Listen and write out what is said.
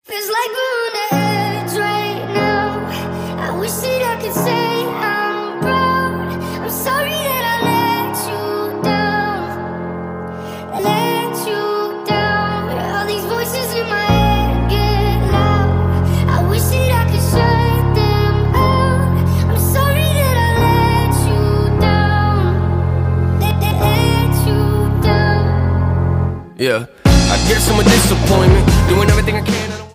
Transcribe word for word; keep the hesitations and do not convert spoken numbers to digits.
Feels like we're on the edge right now. I wish that I could say I'm proud. I'm sorry that I let you down, let you down. All these voices in my head get loud. I wish that I could shut them out. I'm sorry that I let you down, let, let, let you down. Yeah, I guess I'm a disappointment, doing everything I can.